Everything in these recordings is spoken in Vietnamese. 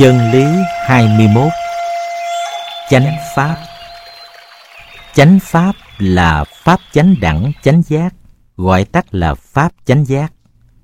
Chân lý 21. Chánh pháp. Chánh pháp là pháp chánh đẳng chánh giác, gọi tắt là pháp chánh giác.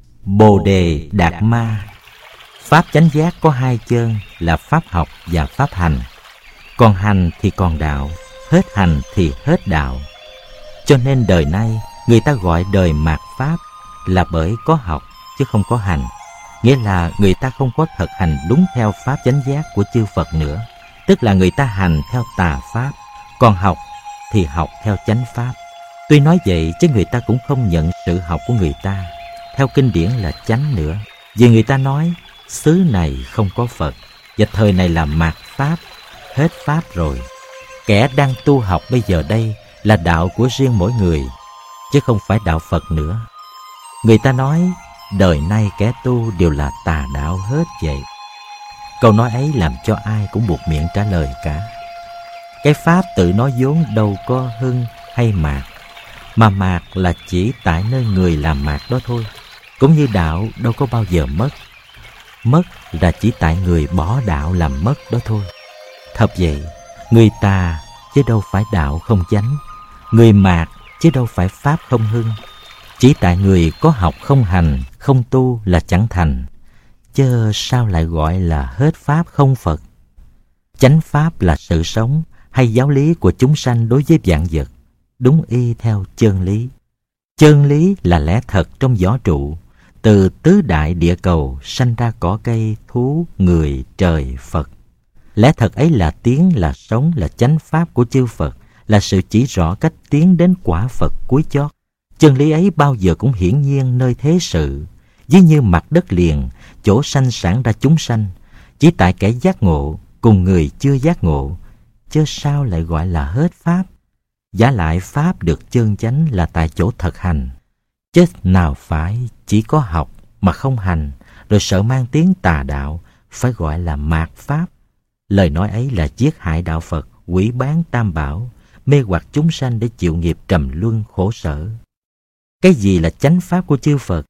Bồ đề đạt ma. Pháp chánh giác có hai chân là pháp học và pháp hành. Còn hành thì còn đạo, hết hành thì hết đạo. Cho nên đời nay người ta gọi đời mạt pháp là bởi có học chứ không có hành. Nghĩa là người ta không có thực hành đúng theo pháp chánh giác của chư Phật nữa. Tức là người ta hành theo tà pháp, còn học thì học theo chánh pháp. Tuy nói vậy chứ người ta cũng không nhận sự học của người ta theo kinh điển là chánh nữa. Vì người ta nói xứ này không có Phật và thời này là mạt pháp, hết pháp rồi. Kẻ đang tu học bây giờ đây là đạo của riêng mỗi người, chứ không phải đạo Phật nữa. Người ta nói đời nay kẻ tu đều là tà đạo hết vậy. Câu nói ấy làm cho ai cũng buộc miệng trả lời cả. Cái pháp tự nói vốn đâu có hưng hay mạt, mà mạt là chỉ tại nơi người làm mạt đó thôi. Cũng như đạo đâu có bao giờ mất, mất là chỉ tại người bỏ đạo làm mất đó thôi. Thật vậy, người tà chứ đâu phải đạo không chánh, người mạt chứ đâu phải pháp không hưng. Chỉ tại người có học không hành, không tu là chẳng thành, chớ sao lại gọi là hết pháp không Phật. Chánh pháp là sự sống hay giáo lý của chúng sanh đối với vạn vật, đúng y theo chân lý. Chân lý là lẽ thật trong võ trụ, từ tứ đại địa cầu sanh ra cỏ cây, thú, người, trời, Phật. Lẽ thật ấy là tiếng, là sống, là chánh pháp của chư Phật, là sự chỉ rõ cách tiến đến quả Phật cuối chót. Chân lý ấy bao giờ cũng hiển nhiên nơi thế sự, ví như mặt đất liền, chỗ sanh sản ra chúng sanh. Chỉ tại kẻ giác ngộ cùng người chưa giác ngộ, chớ sao lại gọi là hết pháp. Giả lại pháp được chân chánh là tại chỗ thực hành, chứ nào phải chỉ có học mà không hành, rồi sợ mang tiếng tà đạo, phải gọi là mạt pháp. Lời nói ấy là giết hại đạo Phật, hủy bán tam bảo, mê hoặc chúng sanh để chịu nghiệp trầm luân khổ sở. Cái gì là chánh pháp của chư Phật?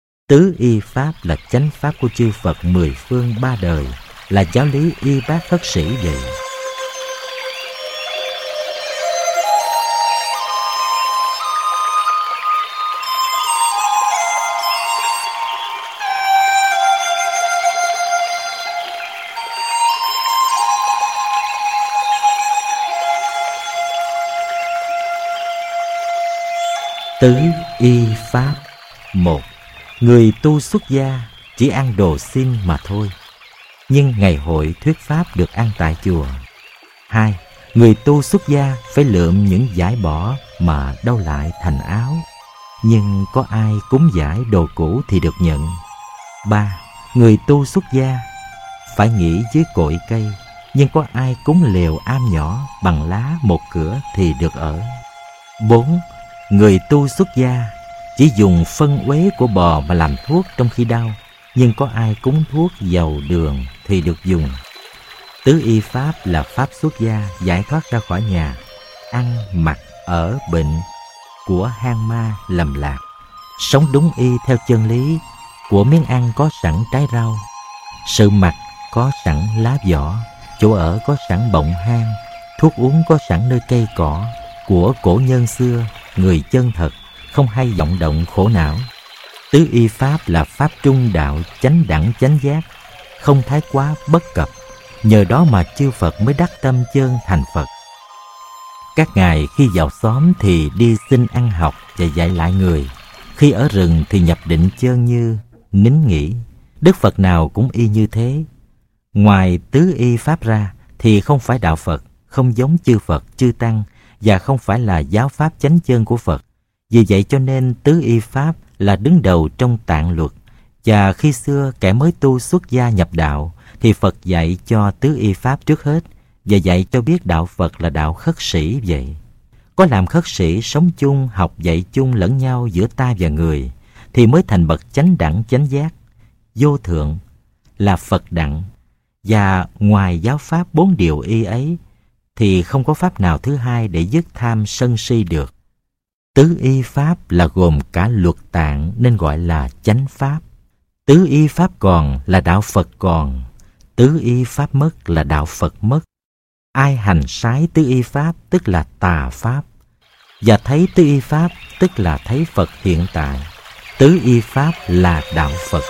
Tứ y pháp là chánh pháp của chư Phật mười phương ba đời, là giáo lý y bác khất sĩ vậy. Tứ y pháp. 1. Người tu xuất gia chỉ ăn đồ xin mà thôi, nhưng ngày hội thuyết pháp được ăn tại chùa. 2. Người tu xuất gia phải lượm những vải bỏ mà đâu lại thành áo, nhưng có ai cúng vải đồ cũ thì được nhận. 3. Người tu xuất gia phải nghỉ dưới cội cây, nhưng có ai cúng lều am nhỏ bằng lá một cửa thì được ở. 4. Người tu xuất gia chỉ dùng phân uế của bò mà làm thuốc trong khi đau, nhưng có ai cúng thuốc dầu đường thì được dùng. Tứ y pháp là pháp xuất gia giải thoát ra khỏi nhà, ăn, mặc, ở, bệnh của hang ma lầm lạc. Sống đúng y theo chân lý, của miếng ăn có sẵn trái rau, sự mặc có sẵn lá vỏ, chỗ ở có sẵn bọng hang, thuốc uống có sẵn nơi cây cỏ, của cổ nhân xưa, người chân thật, không hay vọng động khổ não. Tứ y pháp là pháp trung đạo chánh đẳng chánh giác, không thái quá bất cập. Nhờ đó mà chư Phật mới đắc tâm chân thành Phật. Các ngài khi vào xóm thì đi xin ăn học và dạy lại người, khi ở rừng thì nhập định chân như nín nghỉ. Đức Phật nào cũng y như thế. Ngoài tứ y pháp ra thì không phải đạo Phật, không giống chư Phật chư Tăng, và không phải là giáo pháp chánh chân của Phật. Vì vậy cho nên tứ y pháp là đứng đầu trong tạng luật. Và khi xưa kẻ mới tu xuất gia nhập đạo thì Phật dạy cho tứ y pháp trước hết, và dạy cho biết đạo Phật là đạo khất sĩ vậy. Có làm khất sĩ sống chung, học dạy chung lẫn nhau giữa ta và người thì mới thành bậc chánh đẳng chánh giác. Vô thượng là Phật đẳng. Và ngoài giáo pháp 4 điều y ấy thì không có pháp nào thứ hai để dứt tham sân si được. Tứ y pháp là gồm cả luật tạng nên gọi là chánh pháp. Tứ y pháp còn là đạo Phật còn. Tứ y pháp mất là đạo Phật mất. Ai hành trái tứ y pháp tức là tà pháp. Và thấy tứ y pháp tức là thấy Phật hiện tại. Tứ y pháp là đạo Phật.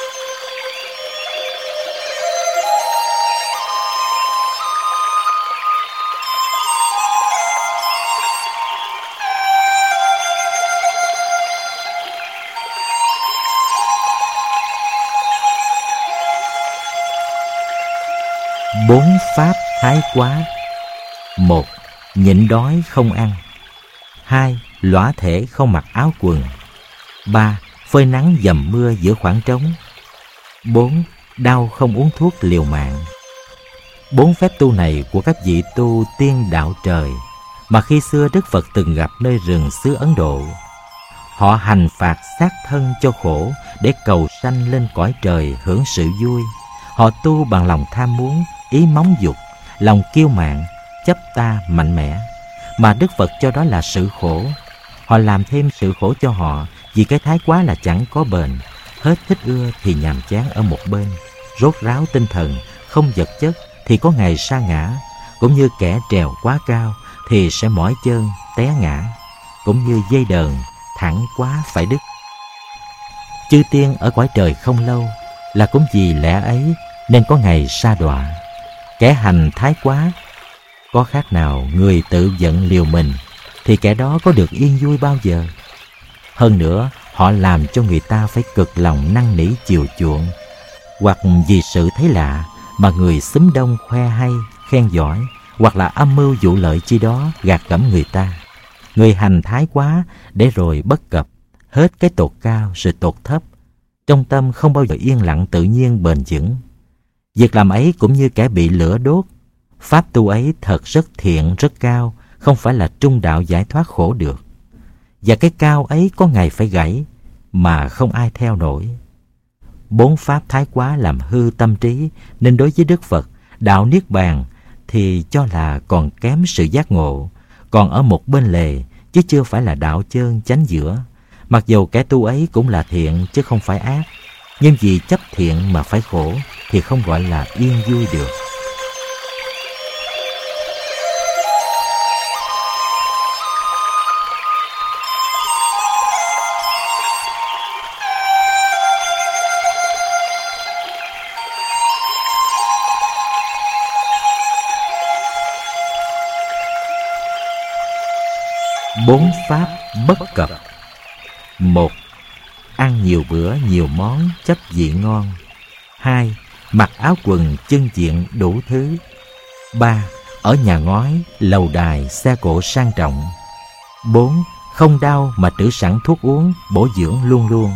Bốn pháp thái quá. 1. Nhịn đói không ăn. 2. Lõa thể không mặc áo quần. 3. Phơi nắng dầm mưa giữa khoảng trống. 4. Đau không uống thuốc liều mạng. 4 phép tu này của các vị tu tiên đạo trời mà khi xưa Đức Phật từng gặp nơi rừng xứ Ấn Độ. Họ hành phạt xác thân cho khổ để cầu sanh lên cõi trời hưởng sự vui. Họ tu bằng lòng tham muốn, ý móng dục, lòng kiêu mạn, chấp ta mạnh mẽ, mà Đức Phật cho đó là sự khổ. Họ làm thêm sự khổ cho họ vì cái thái quá là chẳng có bền. Hết thích ưa thì nhàm chán ở một bên, rốt ráo tinh thần, không vật chất thì có ngày sa ngã. Cũng như kẻ trèo quá cao thì sẽ mỏi chân, té ngã. Cũng như dây đờn, thẳng quá phải đứt. Chư tiên ở cõi trời không lâu là cũng vì lẽ ấy nên có ngày sa đọa. Kẻ hành thái quá, có khác nào người tự giận liều mình thì kẻ đó có được yên vui bao giờ. Hơn nữa, họ làm cho người ta phải cực lòng năn nỉ chiều chuộng, hoặc vì sự thấy lạ mà người xúm đông khoe hay, khen giỏi, hoặc là âm mưu vụ lợi chi đó gạt gẫm người ta. Người hành thái quá để rồi bất cập, hết cái tột cao rồi tột thấp, trong tâm không bao giờ yên lặng tự nhiên bền vững. Việc làm ấy cũng như kẻ bị lửa đốt. Pháp tu ấy thật rất thiện, rất cao, không phải là trung đạo giải thoát khổ được. Và cái cao ấy có ngày phải gãy, mà không ai theo nổi. 4 pháp thái quá làm hư tâm trí, nên đối với Đức Phật, đạo Niết Bàn thì cho là còn kém sự giác ngộ, còn ở một bên lề, chứ chưa phải là đạo chơn chánh giữa. Mặc dù kẻ tu ấy cũng là thiện chứ không phải ác, nhưng vì chấp thiện mà phải khổ thì không gọi là yên vui được. Bốn pháp bất cập. 1. Ăn nhiều bữa nhiều món chấp vị ngon. 2. Mặc áo quần chân diện đủ thứ. 3. Ở nhà ngói, lầu đài, xe cộ sang trọng. 4. Không đau mà trữ sẵn thuốc uống, bổ dưỡng luôn luôn.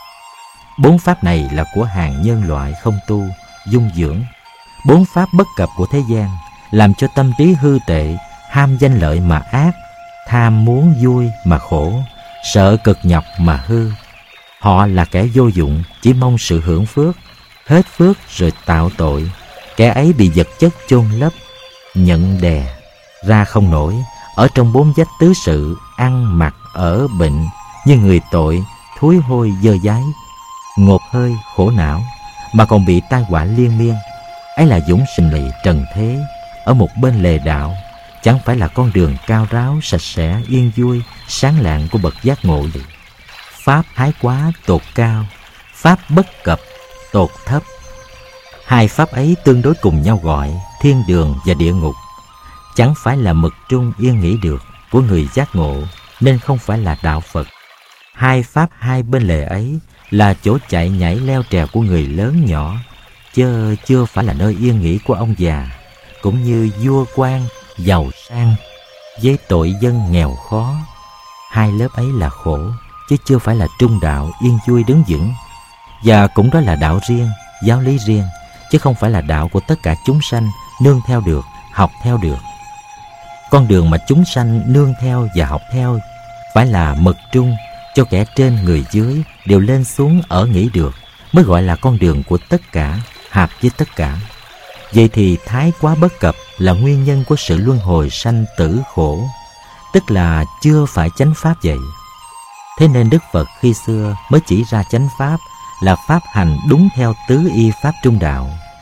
4 pháp này là của hàng nhân loại không tu, dung dưỡng. 4 pháp bất cập của thế gian, làm cho tâm trí hư tệ, ham danh lợi mà ác, tham muốn vui mà khổ, sợ cực nhọc mà hư. Họ là kẻ vô dụng, chỉ mong sự hưởng phước, hết phước rồi tạo tội. Kẻ ấy bị vật chất chôn lấp, nhận đè, ra không nổi, ở trong 4 vách tứ sự, ăn mặc ở bệnh, như người tội, thúi hôi dơ dáy, ngột hơi khổ não, mà còn bị tai họa liên miên. Ấy là dũng sinh lì trần thế, ở một bên lề đạo, chẳng phải là con đường cao ráo, sạch sẽ, yên vui, sáng lạng của bậc giác ngộ. Pháp thái quá tột cao, pháp bất cập tột thấp. 2 pháp ấy tương đối cùng nhau gọi thiên đường và địa ngục. Chẳng phải là mực trung yên nghỉ được của người giác ngộ, nên không phải là đạo Phật. 2 pháp hai bên lề ấy là chỗ chạy nhảy leo trèo của người lớn nhỏ, chứ chưa phải là nơi yên nghỉ của ông già, cũng như vua quan giàu sang với tội dân nghèo khó. 2 lớp ấy là khổ, chứ chưa phải là trung đạo yên vui đứng vững. Và cũng đó là đạo riêng, giáo lý riêng, chứ không phải là đạo của tất cả chúng sanh nương theo được, học theo được. Con đường mà chúng sanh nương theo và học theo phải là mực trung, cho kẻ trên người dưới đều lên xuống ở nghỉ được, mới gọi là con đường của tất cả, hợp với tất cả. Vậy thì thái quá bất cập là nguyên nhân của sự luân hồi sanh tử khổ, tức là chưa phải chánh pháp vậy. Thế nên Đức Phật khi xưa mới chỉ ra chánh pháp là pháp hành đúng theo tứ y pháp trung đạo.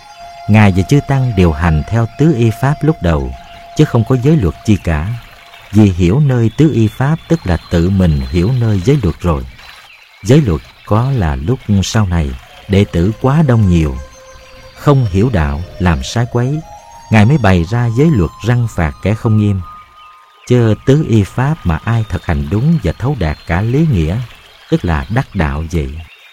Ngài và chư tăng đều hành theo tứ y pháp lúc đầu, chứ không có giới luật chi cả. Vì hiểu nơi tứ y pháp tức là tự mình hiểu nơi giới luật rồi. Giới luật có là lúc sau này đệ tử quá đông nhiều, không hiểu đạo, làm sai quấy, Ngài mới bày ra giới luật răn phạt kẻ không nghiêm. Chứ tứ y pháp mà ai thực hành đúng và thấu đạt cả lý nghĩa, tức là đắc đạo vậy.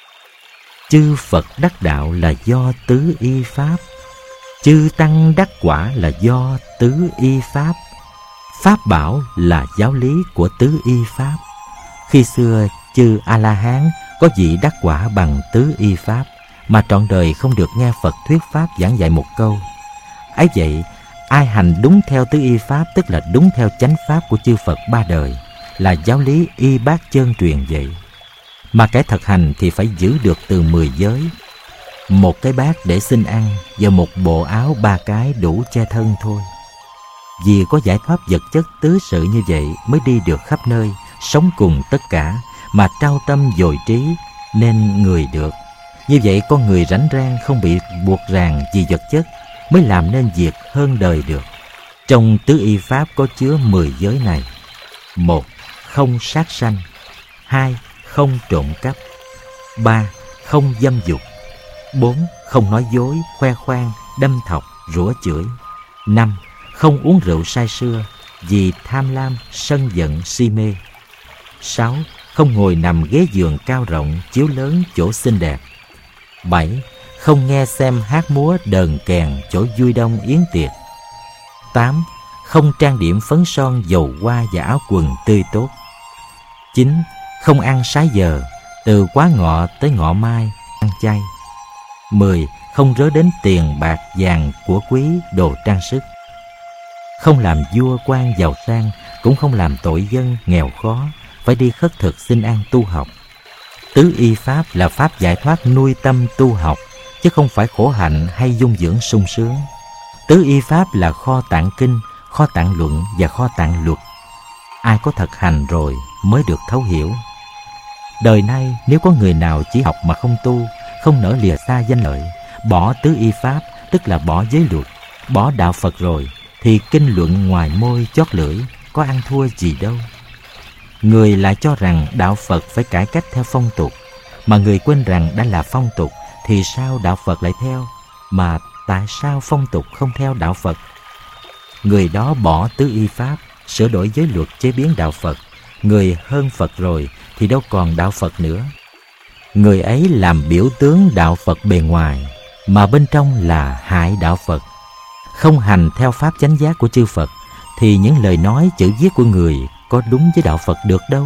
Chư Phật đắc đạo là do tứ y pháp, chư tăng đắc quả là do tứ y pháp. Pháp bảo là giáo lý của tứ y pháp. Khi xưa chư A-la-hán có vị đắc quả bằng tứ y pháp, mà trọn đời không được nghe Phật thuyết pháp giảng dạy một câu. Ấy vậy, ai hành đúng theo tứ y pháp tức là đúng theo chánh pháp của chư Phật ba đời, là giáo lý y bát chân truyền vậy. Mà kẻ thực hành thì phải giữ được từ 10 giới. Một cái bát để xin ăn và một bộ áo 3 cái đủ che thân thôi. Vì có giải thoát vật chất tứ sự như vậy mới đi được khắp nơi, sống cùng tất cả, mà trao tâm dồi trí nên người được. Như vậy con người rảnh rang không bị buộc ràng vì vật chất mới làm nên việc hơn đời được. Trong tứ y pháp có chứa 10 giới này. 1. Không sát sanh. 2. Không trộm cắp. 3. Không dâm dục. 4. Không nói dối, khoe khoang, đâm thọc, rủa chửi. 5. Không uống rượu say sưa vì tham lam, sân giận, si mê. 6. Không ngồi nằm ghế giường cao rộng, chiếu lớn, chỗ xinh đẹp. 7. Không nghe xem hát múa đờn kèn chỗ vui đông yến tiệc. 8. Không trang điểm phấn son dầu hoa và áo quần tươi tốt. 9. Không ăn sái giờ, từ quá ngọ tới ngọ mai, ăn chay. 10. Không rớ đến tiền bạc vàng của quý đồ trang sức. Không làm vua quan giàu sang, cũng không làm tội dân nghèo khó, phải đi khất thực xin ăn tu học. Tứ y pháp là pháp giải thoát nuôi tâm tu học, chứ không phải khổ hạnh hay dung dưỡng sung sướng. Tứ y pháp là kho tạng kinh, kho tạng luận và kho tạng luật. Ai có thực hành rồi mới được thấu hiểu. Đời nay nếu có người nào chỉ học mà không tu, không nỡ lìa xa danh lợi, bỏ tứ y pháp tức là bỏ giới luật, bỏ đạo Phật rồi, thì kinh luận ngoài môi chót lưỡi, có ăn thua gì đâu. Người lại cho rằng đạo Phật phải cải cách theo phong tục, mà người quên rằng đã là phong tục thì sao đạo Phật lại theo, mà tại sao phong tục không theo đạo Phật? Người đó bỏ tứ y pháp, sửa đổi giới luật chế biến đạo Phật. Người hơn Phật rồi thì đâu còn đạo Phật nữa. Người ấy làm biểu tướng đạo Phật bề ngoài, mà bên trong là hại đạo Phật. Không hành theo pháp chánh giác của chư Phật thì những lời nói chữ viết của người có đúng với đạo Phật được đâu.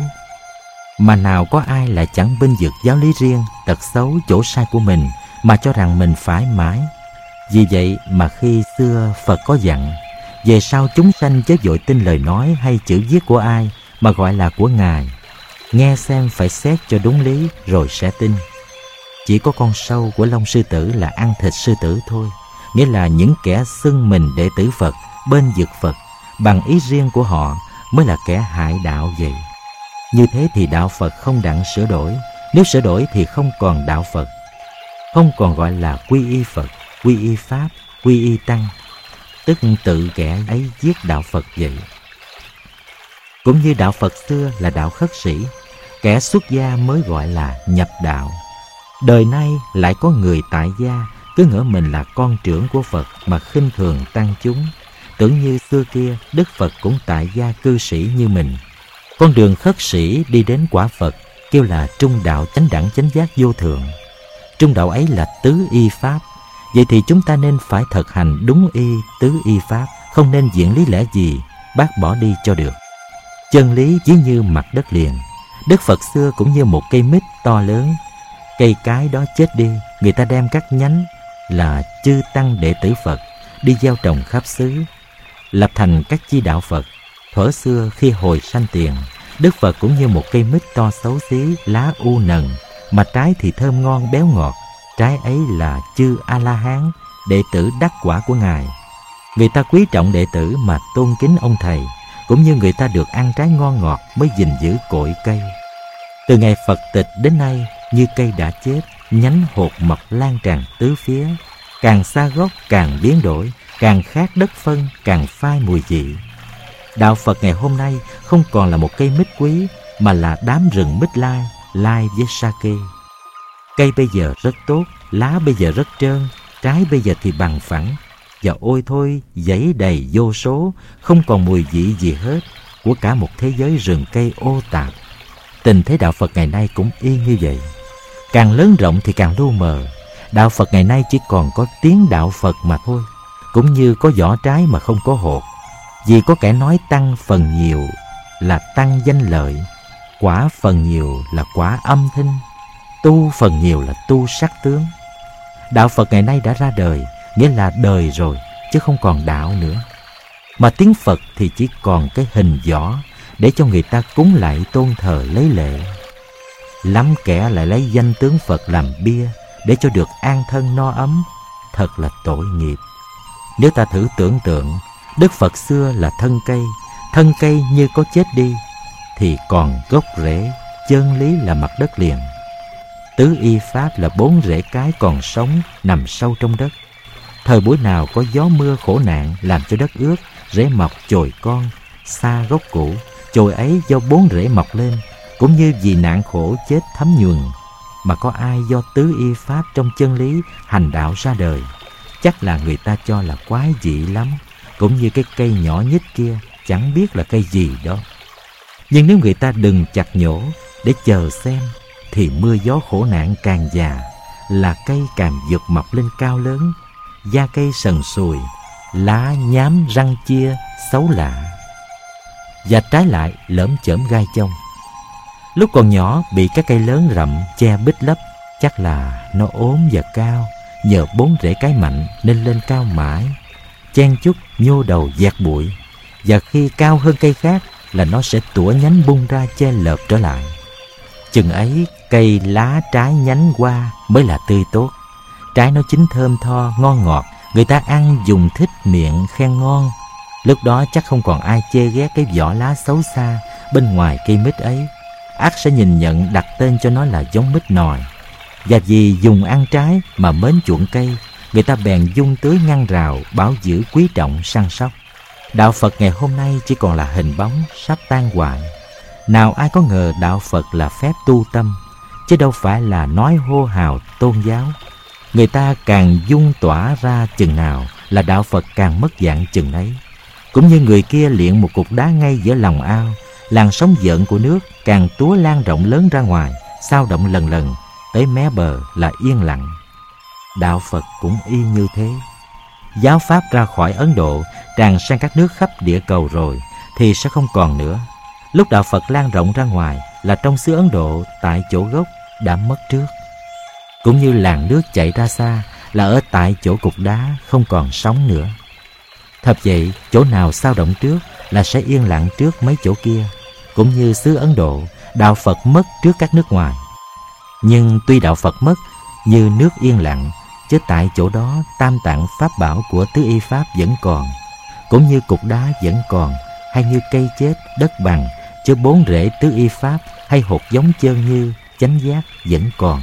Mà nào có ai lại chẳng bênh vực giáo lý riêng, tật xấu chỗ sai của mình mà cho rằng mình phải mãi. Vì vậy mà khi xưa Phật có dặn, về sau chúng sanh chớ vội tin lời nói hay chữ viết của ai mà gọi là của Ngài. Nghe xem phải xét cho đúng lý rồi sẽ tin. Chỉ có con sâu của Long Sư Tử là ăn thịt sư tử thôi. Nghĩa là những kẻ xưng mình đệ tử Phật, bên vực Phật bằng ý riêng của họ mới là kẻ hại đạo vậy. Như thế thì đạo Phật không đặng sửa đổi. Nếu sửa đổi thì không còn đạo Phật, không còn gọi là quy y Phật, quy y Pháp, quy y Tăng, tức tự kẻ ấy giết đạo Phật vậy. Cũng như đạo Phật xưa là đạo khất sĩ, kẻ xuất gia mới gọi là nhập đạo. Đời nay lại có người tại gia cứ ngỡ mình là con trưởng của Phật mà khinh thường tăng chúng, tưởng như xưa kia Đức Phật cũng tại gia cư sĩ như mình. Con đường khất sĩ đi đến quả Phật kêu là trung đạo chánh đẳng chánh giác vô thượng. Trung đạo ấy là tứ y pháp. Vậy thì chúng ta nên phải thực hành đúng y tứ y pháp, không nên viện lý lẽ gì bác bỏ đi cho được. Chân lý ví như mặt đất liền. Đức Phật xưa cũng như một cây mít to lớn. Cây cái đó chết đi, người ta đem các nhánh là chư tăng đệ tử Phật đi gieo trồng khắp xứ, lập thành các chi đạo Phật. Thuở xưa khi hồi sanh tiền, Đức Phật cũng như một cây mít to xấu xí, lá u nần, mà trái thì thơm ngon béo ngọt. Trái ấy là chư A-la-hán, đệ tử đắc quả của Ngài. Người ta quý trọng đệ tử mà tôn kính ông thầy, cũng như người ta được ăn trái ngon ngọt mới gìn giữ cội cây. Từ ngày Phật tịch đến nay, như cây đã chết, nhánh hột mọc lan tràn tứ phía, càng xa gốc càng biến đổi, càng khác đất phân càng phai mùi vị. Đạo Phật ngày hôm nay không còn là một cây mít quý, mà là đám rừng mít lai, lai với sake. Cây bây giờ rất tốt, lá bây giờ rất trơn, trái bây giờ thì bằng phẳng. Và ôi thôi, dãy đầy vô số, không còn mùi vị gì hết, của cả một thế giới rừng cây ô tạp. Tình thế đạo Phật ngày nay cũng y như vậy. Càng lớn rộng thì càng lu mờ. Đạo Phật ngày nay chỉ còn có tiếng đạo Phật mà thôi, cũng như có vỏ trái mà không có hột. Vì có kẻ nói tăng phần nhiều là tăng danh lợi, quả phần nhiều là quả âm thanh, tu phần nhiều là tu sắc tướng. Đạo Phật ngày nay đã ra đời, nghĩa là đời rồi, chứ không còn đạo nữa. Mà tiếng Phật thì chỉ còn cái hình vỏ, để cho người ta cúng lại tôn thờ lấy lệ. Lắm kẻ lại lấy danh tướng Phật làm bia, để cho được an thân no ấm. Thật là tội nghiệp. Nếu ta thử tưởng tượng, Đức Phật xưa là thân cây như có chết đi, thì còn gốc rễ, chân lý là mặt đất liền. Tứ y pháp là 4 rễ cái còn sống nằm sâu trong đất. Thời buổi nào có gió mưa khổ nạn làm cho đất ướt, rễ mọc chồi con, xa gốc cũ, chồi ấy do 4 rễ mọc lên, cũng như vì nạn khổ chết thấm nhuần. Mà có ai do tứ y pháp trong chân lý hành đạo ra đời, chắc là người ta cho là quái dị lắm, cũng như cái cây nhỏ nhất kia chẳng biết là cây gì đó. Nhưng nếu người ta đừng chặt nhổ để chờ xem, thì mưa gió khổ nạn càng già, là cây càng giật mọc lên cao lớn, da cây sần sùi, lá nhám răng chia xấu lạ. Và trái lại lởm chởm gai chông. Lúc còn nhỏ bị các cây lớn rậm che bít lấp, chắc là nó ốm và cao, nhờ 4 rễ cái mạnh nên lên cao mãi, chen chúc nhô đầu dạt bụi. Và khi cao hơn cây khác là nó sẽ tủa nhánh bung ra che lợp trở lại. Chừng ấy cây lá trái nhánh hoa mới là tươi tốt. Trái nó chín thơm tho, ngon ngọt, người ta ăn dùng thích miệng khen ngon. Lúc đó chắc không còn ai chê ghét cái vỏ lá xấu xa bên ngoài cây mít ấy. Ắt sẽ nhìn nhận đặt tên cho nó là giống mít nòi. Và vì dùng ăn trái mà mến chuộng cây, người ta bèn dung tưới ngăn rào, bảo giữ quý trọng săn sóc. Đạo Phật ngày hôm nay chỉ còn là hình bóng sắp tan hoại. Nào ai có ngờ đạo Phật là phép tu tâm, chứ đâu phải là nói hô hào tôn giáo. Người ta càng dung tỏa ra chừng nào là đạo Phật càng mất dạng chừng ấy. Cũng như người kia liệng một cục đá ngay giữa lòng ao, làn sóng gợn của nước càng túa lan rộng lớn ra ngoài, sao động lần lần, tới mé bờ là yên lặng. Đạo Phật cũng y như thế. Giáo pháp ra khỏi Ấn Độ, tràn sang các nước khắp địa cầu rồi, thì sẽ không còn nữa. Lúc đạo Phật lan rộng ra ngoài là trong xứ Ấn Độ, tại chỗ gốc đã mất trước. Cũng như làn nước chảy ra xa là ở tại chỗ cục đá không còn sóng nữa. Thật vậy, chỗ nào sao động trước là sẽ yên lặng trước mấy chỗ kia. Cũng như xứ Ấn Độ, đạo Phật mất trước các nước ngoài. Nhưng tuy đạo Phật mất như nước yên lặng, chứ tại chỗ đó tam tạng pháp bảo của tứ y pháp vẫn còn, cũng như cục đá vẫn còn, hay như cây chết đất bằng, chứ 4 rễ tứ y pháp hay hột giống chơn như chánh giác vẫn còn.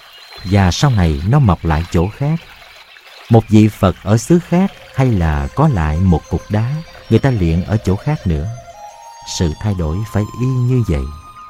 Và sau này nó mọc lại chỗ khác. Một vị Phật ở xứ khác, hay là có lại một cục đá, người ta luyện ở chỗ khác nữa. Sự thay đổi phải y như vậy.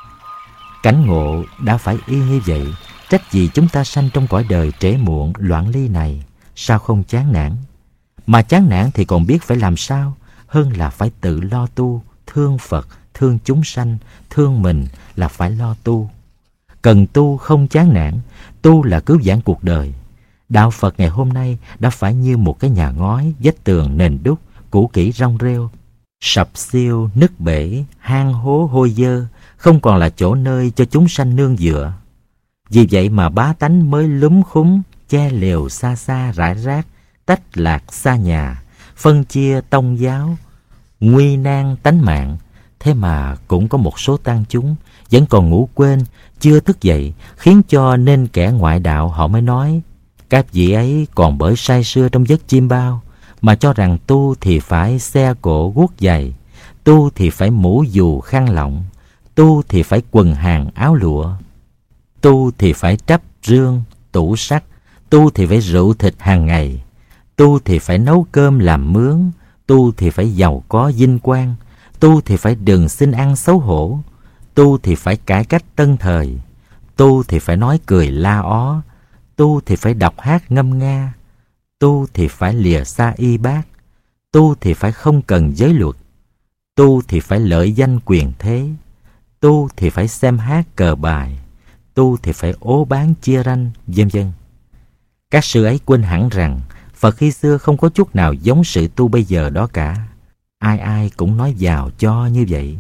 Cảnh ngộ đã phải y như vậy, trách gì chúng ta sanh trong cõi đời trễ muộn loạn ly này, sao không chán nản? Mà chán nản thì còn biết phải làm sao, hơn là phải tự lo tu, thương Phật, thương chúng sanh, thương mình là phải lo tu. Cần tu không chán nản, tu là cứu vãn cuộc đời. Đạo Phật ngày hôm nay đã phải như một cái nhà ngói, vách tường nền đúc, cũ kỹ rong rêu, sập xiêu, nứt bể, hang hố hôi dơ, không còn là chỗ nơi cho chúng sanh nương dựa. Vì vậy mà bá tánh mới lúm khúm, che lều xa xa rải rác, tách lạc xa nhà, phân chia tông giáo, nguy nan tánh mạng. Thế mà cũng có một số tăng chúng vẫn còn ngủ quên, chưa thức dậy, khiến cho nên kẻ ngoại đạo họ mới nói các vị ấy còn bởi say sưa trong giấc chim bao, mà cho rằng tu thì phải xe cổ guốc giày, tu thì phải mũ dù khăn lọng, tu thì phải quần hàng áo lụa, tu thì phải trắp rương tủ sắt, tu thì phải rượu thịt hàng ngày, tu thì phải nấu cơm làm mướn, tu thì phải giàu có vinh quang, tu thì phải đừng xin ăn xấu hổ, tu thì phải cải cách tân thời, tu thì phải nói cười la ó, tu thì phải đọc hát ngâm nga, tu thì phải lìa xa y bác, tu thì phải không cần giới luật, tu thì phải lợi danh quyền thế, tu thì phải xem hát cờ bài, tu thì phải ố bán chia ranh, vân vân. Các sư ấy quên hẳn rằng Phật khi xưa không có chút nào giống sự tu bây giờ đó cả. Ai ai cũng nói vào cho như vậy.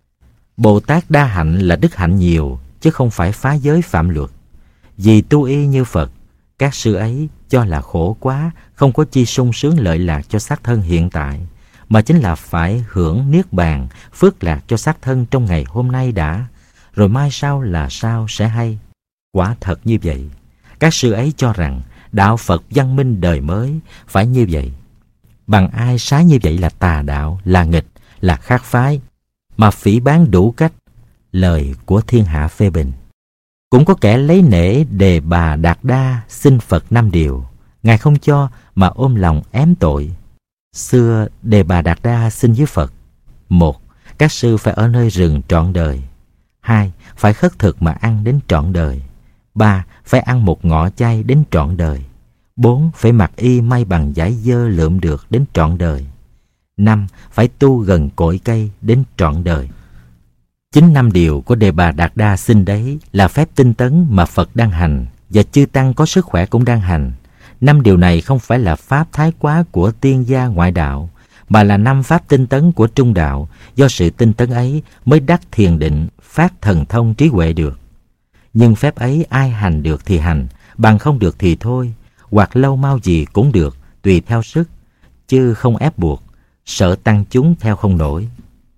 Bồ Tát đa hạnh là đức hạnh nhiều, chứ không phải phá giới phạm luật. Vì tu y như Phật, các sư ấy cho là khổ quá, không có chi sung sướng lợi lạc cho xác thân hiện tại, mà chính là phải hưởng niết bàn, phước lạc cho xác thân trong ngày hôm nay đã, rồi mai sau là sao sẽ hay. Quả thật như vậy. Các sư ấy cho rằng đạo Phật văn minh đời mới phải như vậy. Bằng ai sai như vậy là tà đạo, là nghịch, là khác phái, mà phỉ báng đủ cách, lời của thiên hạ phê bình. Cũng có kẻ lấy nể Đề Bà Đạt Đa xin Phật 5 điều, Ngài không cho mà ôm lòng ém tội. Xưa Đề Bà Đạt Đa xin với Phật: 1. Các sư phải ở nơi rừng trọn đời. 2. Phải khất thực mà ăn đến trọn đời. 3. Phải ăn một ngọ chay đến trọn đời. 4. Phải mặc y may bằng vải dơ lượm được đến trọn đời. 5. Phải tu gần cội cây đến trọn đời. Chính 5 điều của Đề Bà Đạt Đa xin đấy là phép tinh tấn mà Phật đang hành, và chư tăng có sức khỏe cũng đang hành. 5 điều này không phải là pháp thái quá của tiên gia ngoại đạo, mà là 5 pháp tinh tấn của trung đạo. Do sự tinh tấn ấy mới đắc thiền định, phát thần thông trí huệ được. Nhưng phép ấy ai hành được thì hành, bằng không được thì thôi, hoặc lâu mau gì cũng được, tùy theo sức, chứ không ép buộc, sợ tăng chúng theo không nổi.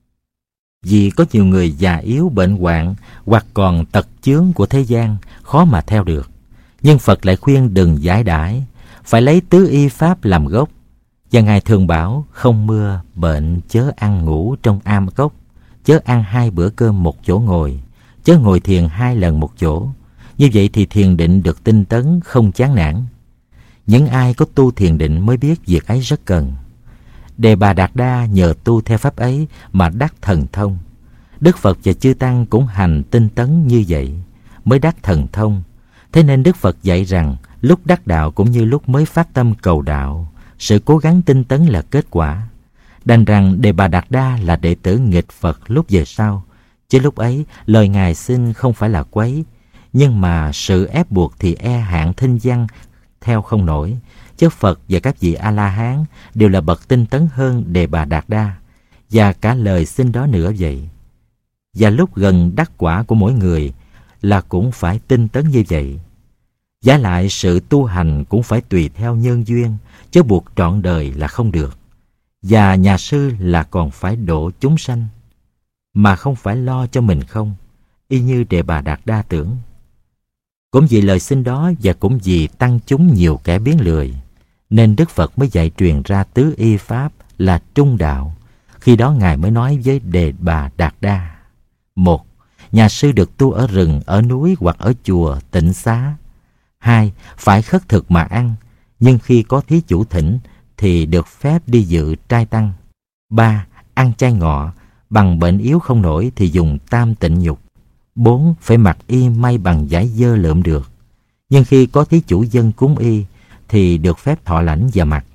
Vì có nhiều người già yếu bệnh hoạn, hoặc còn tật chướng của thế gian, khó mà theo được. Nhưng Phật lại khuyên đừng giải đãi, phải lấy tứ y pháp làm gốc. Và Ngài thường bảo: không mưa, bệnh, chớ ăn ngủ trong am cốc, chớ ăn 2 bữa cơm một chỗ ngồi, chớ ngồi thiền 2 lần một chỗ. Như vậy thì thiền định được tinh tấn, không chán nản. Những ai có tu thiền định mới biết việc ấy rất cần. Đề Bà Đạt Đa nhờ tu theo pháp ấy mà đắc thần thông. Đức Phật và chư tăng cũng hành tinh tấn như vậy mới đắc thần thông. Thế nên Đức Phật dạy rằng lúc đắc đạo cũng như lúc mới phát tâm cầu đạo, sự cố gắng tinh tấn là kết quả. Đành rằng Đề Bà Đạt Đa là đệ tử nghịch Phật lúc về sau, chứ lúc ấy lời Ngài xin không phải là quấy, nhưng mà sự ép buộc thì e hạn thinh văn theo không nổi. Chứ Phật và các vị A-la-hán đều là bậc tinh tấn hơn Đề Bà Đạt Đa, và cả lời xin đó nữa vậy. Và lúc gần đắc quả của mỗi người là cũng phải tinh tấn như vậy. Vả lại sự tu hành cũng phải tùy theo nhân duyên, chứ buộc trọn đời là không được. Và nhà sư là còn phải độ chúng sanh, mà không phải lo cho mình không, y như Đề Bà Đạt Đa tưởng. Cũng vì lời xin đó và cũng vì tăng chúng nhiều kẻ biến lười, nên Đức Phật mới dạy truyền ra tứ y pháp là trung đạo. Khi đó Ngài mới nói với Đề Bà Đạt Đa: 1. Nhà sư được tu ở rừng, ở núi hoặc ở chùa, tịnh xá. 2. Phải khất thực mà ăn, nhưng khi có thí chủ thỉnh thì được phép đi dự trai tăng. 3. Ăn chay ngọ, bằng bệnh yếu không nổi thì dùng tam tịnh nhục. 4. Phải mặc y may bằng vải dơ lượm được, nhưng khi có thí chủ dân cúng y thì được phép thọ lãnh và mặc.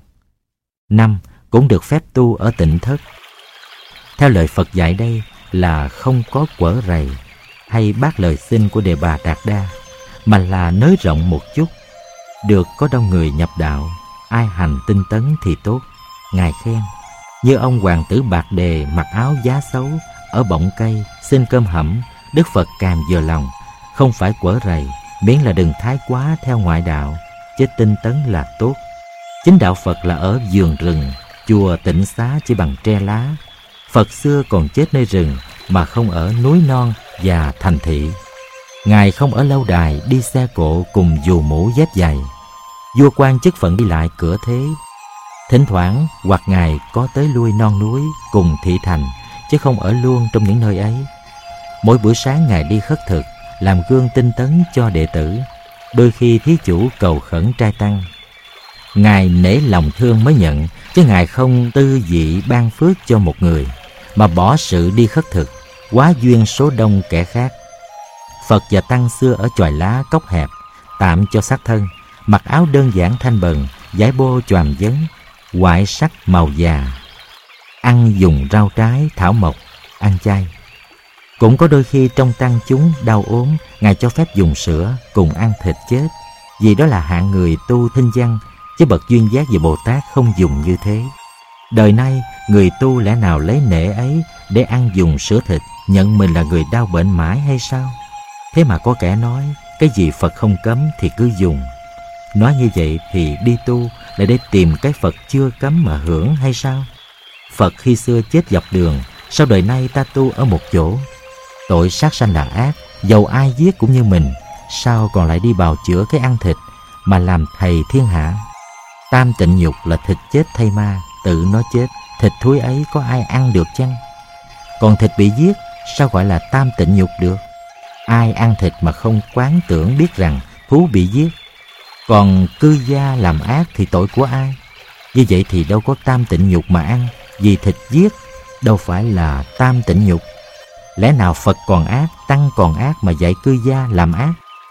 5. Cũng được phép tu ở tịnh thất. Theo lời Phật dạy đây là không có quở rầy hay bác lời xin của Đề Bà Đạt Đa, mà là nới rộng một chút, được có đông người nhập đạo, ai hành tinh tấn thì tốt. Ngài khen như ông hoàng tử Bạc Đề mặc áo giá xấu ở bọng cây xin cơm hẩm, Đức Phật càng vừa lòng, không phải quở rầy, miễn là đừng thái quá theo ngoại đạo, chứ tinh tấn là tốt. Chính đạo Phật là ở vườn rừng, chùa tịnh xá chỉ bằng tre lá. Phật xưa còn chết nơi rừng mà không ở núi non và thành thị. Ngài không ở lâu đài đi xe cộ cùng dù mũ dép giày. Vua quan chức phận đi lại cửa thế. Thỉnh thoảng hoặc Ngài có tới lui non núi cùng thị thành, chứ không ở luôn trong những nơi ấy. Mỗi buổi sáng Ngài đi khất thực, làm gương tinh tấn cho đệ tử. Đôi khi thí chủ cầu khẩn trai tăng, Ngài nể lòng thương mới nhận, chứ Ngài không tư dị ban phước cho một người, mà bỏ sự đi khất thực, quá duyên số đông kẻ khác. Phật và Tăng xưa ở chòi lá cốc hẹp, tạm cho xác thân, mặc áo đơn giản thanh bần, vải bô choàng vấn, ngoại sắc màu già, ăn dùng rau trái, thảo mộc, ăn chay. Cũng có đôi khi trong tăng chúng đau ốm, Ngài cho phép dùng sữa cùng ăn thịt chết, vì đó là hạng người tu thinh văn, chứ bậc duyên giác và Bồ Tát không dùng như thế. Đời nay người tu lẽ nào lấy nể ấy để ăn dùng sữa thịt, nhận mình là người đau bệnh mãi hay sao? Thế mà có kẻ nói cái gì Phật không cấm thì cứ dùng. Nói như vậy thì đi tu là để tìm cái Phật chưa cấm mà hưởng hay sao? Phật khi xưa chết dọc đường, sao đời nay ta tu ở một chỗ? Tội sát sanh là ác, dầu ai giết cũng như mình, sao còn lại đi bào chữa cái ăn thịt mà làm thầy thiên hạ? Tam tịnh nhục là thịt chết thay ma, tự nó chết, thịt thúi ấy có ai ăn được chăng? Còn thịt bị giết sao gọi là tam tịnh nhục được? Ai ăn thịt mà không quán tưởng biết rằng thú bị giết? Còn cư gia làm ác thì tội của ai? Như vậy thì đâu có tam tịnh nhục mà ăn, vì thịt giết đâu phải là tam tịnh nhục. Lẽ nào Phật còn ác, Tăng còn ác mà dạy cư gia làm ác?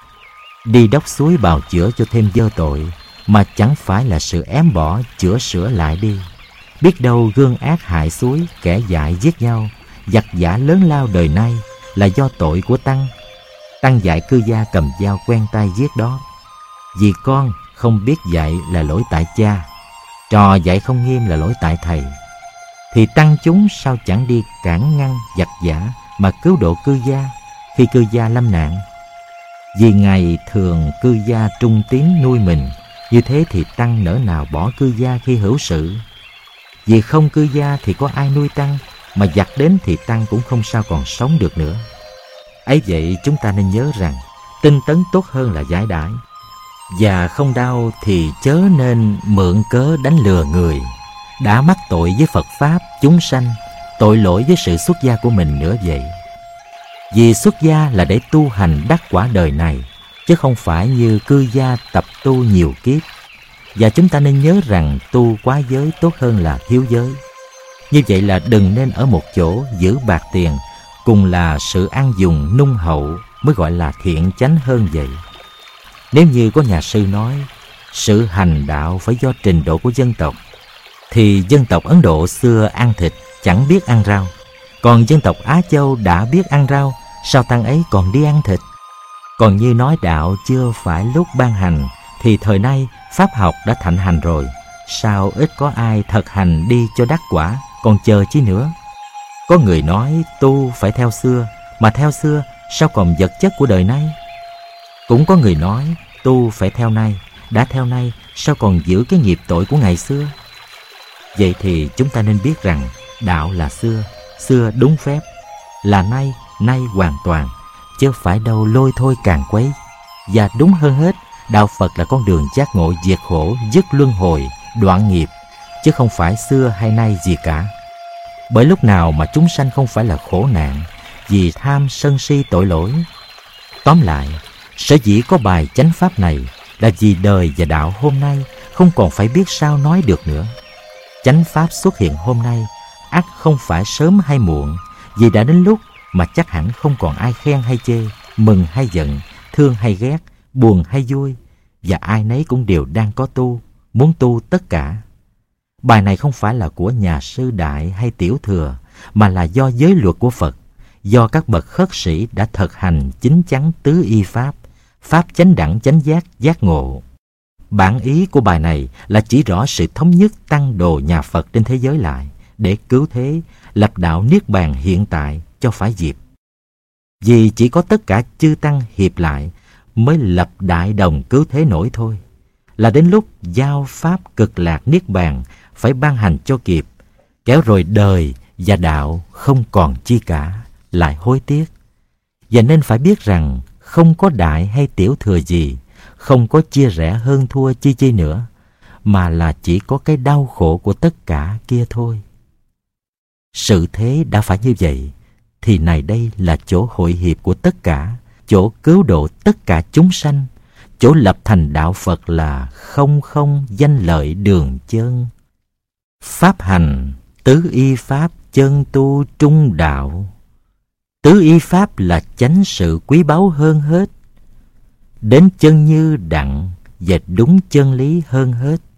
Đi đốc suối bào chữa cho thêm dơ tội, mà chẳng phải là sự ém bỏ chữa sửa lại đi. Biết đâu gương ác hại suối, kẻ dại giết nhau, giặc giả lớn lao đời nay là do tội của Tăng. Tăng dạy cư gia cầm dao quen tay giết đó. Vì con không biết dạy là lỗi tại cha, trò dạy không nghiêm là lỗi tại thầy, thì tăng chúng sao chẳng đi cản ngăn giặc giả mà cứu độ cư gia khi cư gia lâm nạn? Vì ngày thường cư gia trung tín nuôi mình, như thế thì tăng nỡ nào bỏ cư gia khi hữu sự? Vì không cư gia thì có ai nuôi tăng, mà giặc đến thì tăng cũng không sao còn sống được nữa. Ấy vậy chúng ta nên nhớ rằng tinh tấn tốt hơn là giải đãi, và không đau thì chớ nên mượn cớ đánh lừa người. Đã mắc tội với Phật Pháp, chúng sanh, tội lỗi với sự xuất gia của mình nữa vậy. Vì xuất gia là để tu hành đắc quả đời này, chứ không phải như cư gia tập tu nhiều kiếp. Và chúng ta nên nhớ rằng tu quá giới tốt hơn là thiếu giới. Như vậy là đừng nên ở một chỗ giữ bạc tiền, cùng là sự ăn dùng nung hậu mới gọi là thiện chánh hơn vậy. Nếu như có nhà sư nói sự hành đạo phải do trình độ của dân tộc, thì dân tộc Ấn Độ xưa ăn thịt chẳng biết ăn rau, còn dân tộc Á Châu đã biết ăn rau, sao tăng ấy còn đi ăn thịt? Còn như nói đạo chưa phải lúc ban hành, thì thời nay pháp học đã thịnh hành rồi, sao ít có ai thực hành đi cho đắc quả, còn chờ chi nữa? Có người nói tu phải theo xưa, mà theo xưa sao còn vật chất của đời nay? Cũng có người nói tu phải theo nay, đã theo nay sao còn giữ cái nghiệp tội của ngày xưa? Vậy thì chúng ta nên biết rằng đạo là xưa, xưa đúng phép, là nay, nay hoàn toàn, chứ phải đâu lôi thôi càng quấy. Và đúng hơn hết, đạo Phật là con đường giác ngộ diệt khổ, dứt luân hồi, đoạn nghiệp, chứ không phải xưa hay nay gì cả. Bởi lúc nào mà chúng sanh không phải là khổ nạn vì tham sân si tội lỗi? Tóm lại, sở dĩ có bài chánh pháp này là vì đời và đạo hôm nay không còn phải biết sao nói được nữa. Chánh pháp xuất hiện hôm nay ắt không phải sớm hay muộn, vì đã đến lúc mà chắc hẳn không còn ai khen hay chê, mừng hay giận, thương hay ghét, buồn hay vui, và ai nấy cũng đều đang có tu, muốn tu tất cả. Bài này không phải là của nhà sư đại hay tiểu thừa, mà là do giới luật của Phật, do các bậc khất sĩ đã thực hành chính chắn tứ y pháp, pháp chánh đẳng chánh giác giác ngộ. Bản ý của bài này là chỉ rõ sự thống nhất tăng đồ nhà Phật trên thế giới lại, để cứu thế, lập đạo niết bàn hiện tại cho phải dịp. Vì chỉ có tất cả chư tăng hiệp lại mới lập đại đồng cứu thế nổi thôi. Là đến lúc giao pháp cực lạc niết bàn phải ban hành cho kịp, kéo rồi đời và đạo không còn chi cả, lại hối tiếc. Và nên phải biết rằng không có đại hay tiểu thừa gì, không có chia rẽ hơn thua chi chi nữa, mà là chỉ có cái đau khổ của tất cả kia thôi. Sự thế đã phải như vậy, thì này đây là chỗ hội hiệp của tất cả, chỗ cứu độ tất cả chúng sanh, chỗ lập thành đạo Phật là không không danh lợi đường chân. Pháp hành tứ y pháp chân tu trung đạo. Tứ y pháp là chánh sự quý báu hơn hết. Đến chân như đặng và đúng chân lý hơn hết.